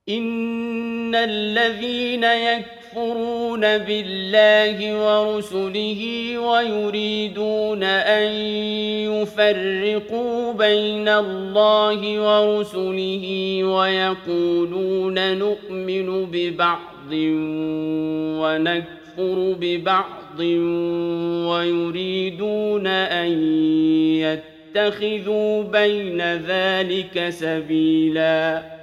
إن الذين يكفرون بالله ورسله ويريدون أن يفرقوا بين الله ورسله ويقولون نؤمن ببعض ونكفر ببعض ويريدون أن يتخذوا بين ذلك سبيلاً